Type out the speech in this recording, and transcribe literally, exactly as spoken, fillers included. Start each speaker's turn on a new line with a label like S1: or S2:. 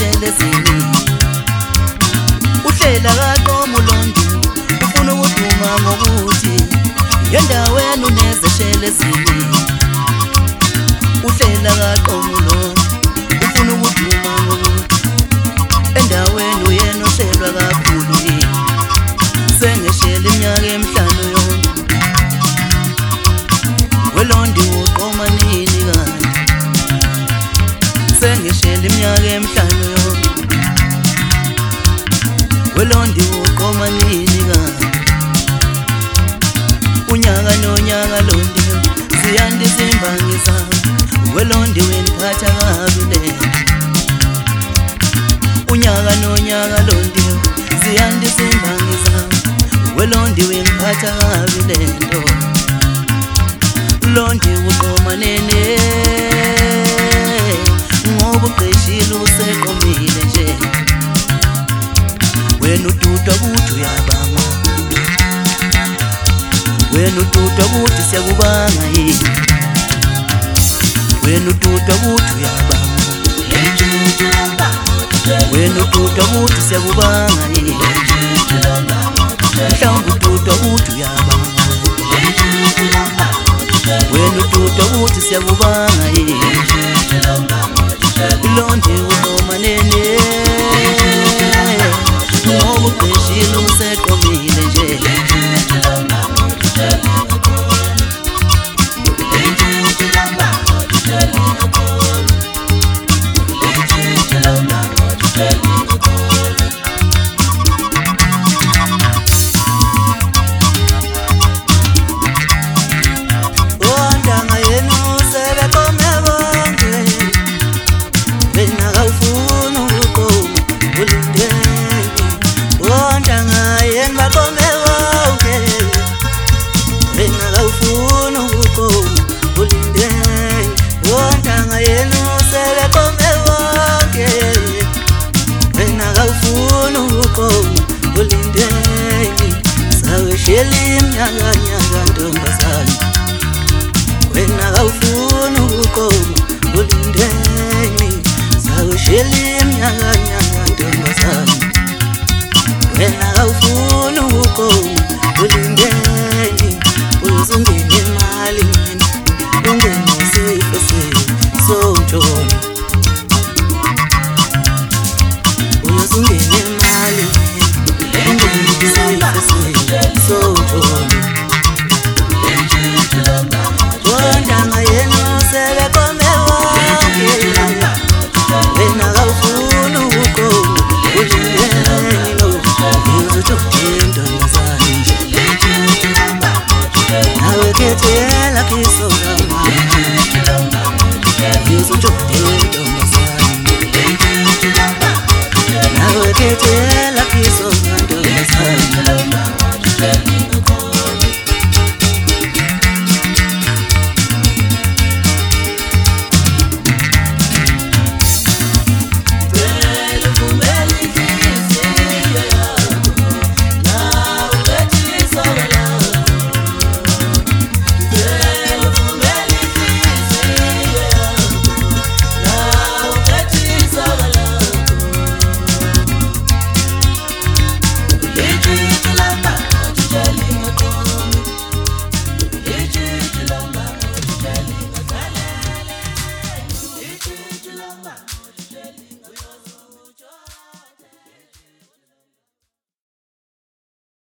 S1: eshelezini uhlela kaqoma ulondo ufuna ukuduma ngokuthi endaweni unezeshelezini uhlela kaqoma ulondo ufuna ukuduma ngokuthi endaweni uyena oshelwa kakhulu yini sengeshela iminyaka emihlanu yonke welondi uqoma nini kanti sengeshela iminyaka emihlanu yonke welondi uqoma nini kanti unyaka nonyaka londi ziyanda izimbangi zami welondi wendiphatha kabi lento unyaka nonyaka londi ziyanda izimbangi zami welondi wendiphatha kabi lento londi uqoma nene ngoba uqeshile useqomile nje wena ududa ukuthi uyabanga wena ududa ukuthi siyakubanga yini wena ududa ukuthi uyabanga wena ududa ukuthi siyakubanga yini mhlawumbe ududa ukuthi uyabanga wena ududa ukuthi siyakubanga yini londi uqoma nene ngoba uqeshile useqomile nje Sheli mnyanga nyanga ntombazane wena awufuna ukoma ulindeni sawe sheli mnyanga nyanga ntombazane wena awufuna ukoma ulindeni uzungene imali mina ungene sifese so ntshona